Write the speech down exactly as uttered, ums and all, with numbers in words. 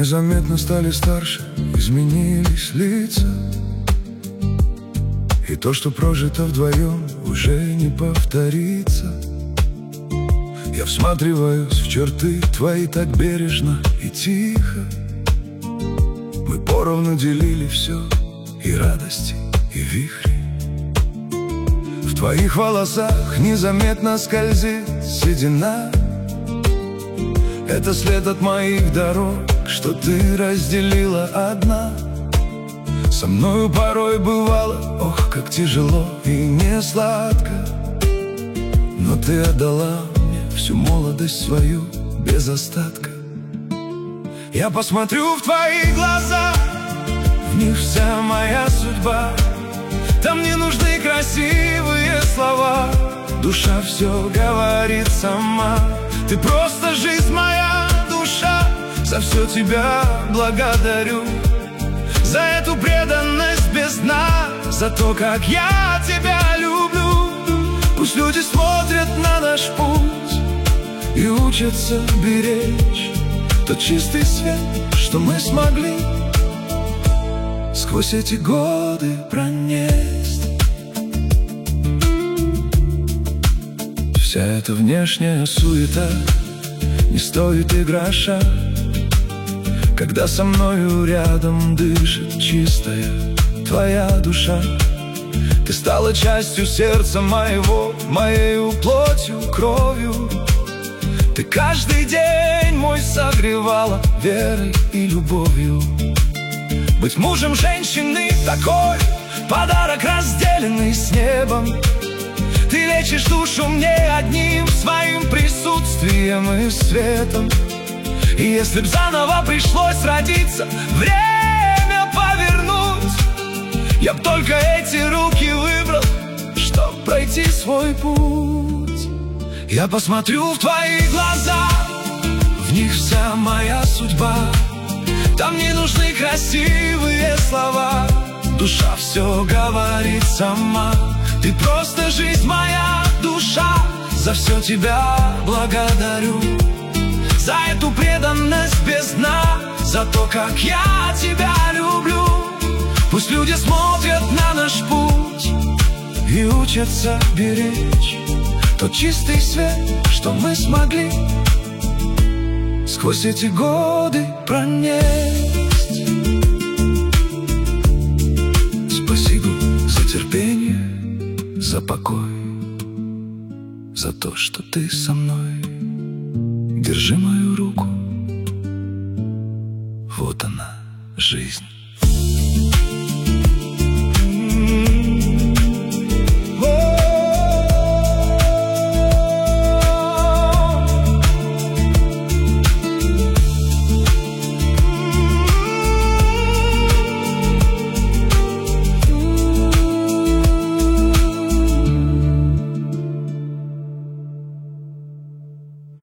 Незаметно стали старше, изменились лица, и то, что прожито вдвоем, уже не повторится. Я всматриваюсь в черты твои так бережно и тихо. Мы поровну делили все, и радости, и вихри. В твоих волосах незаметно скользит седина. Это след от моих дорог, что ты разделила одна. Со мною порой бывало, ох, как тяжело и не сладко, но ты отдала мне всю молодость свою без остатка. Я посмотрю в твои глаза, в них вся моя судьба. Там не нужны красивые слова, душа все говорит сама. Ты просто жизнь моя, душа, за все тебя благодарю. За эту преданность без дна, за то, как я тебя люблю. Пусть люди смотрят на наш путь и учатся беречь тот чистый свет, что мы смогли сквозь эти годы пронесть. Вся эта внешняя суета не стоит и гроша, когда со мною рядом дышит чистая твоя душа. Ты стала частью сердца моего, моею плотью, кровью. Ты каждый день мой согревала верой и любовью. Быть мужем женщины такой подарок, разделенный с небом. Ты лечишь душу мне одним своим присутствием и светом. И если б заново пришлось родиться, время повернуть, я б только эти руки выбрал, чтоб пройти свой путь. Я посмотрю в твои глаза, в них вся моя судьба. Там не нужны красивые слова, душа все говорит сама. Ты просто жизнь моя, душа, за все тебя благодарю. За эту преданность без дна, за то, как я тебя люблю. Пусть люди смотрят на наш путь и учатся беречь тот чистый свет, что мы смогли сквозь эти годы пронесть. Спасибо за терпение, за покой, за то, что ты со мной. Держи мою руку, вот она, жизнь.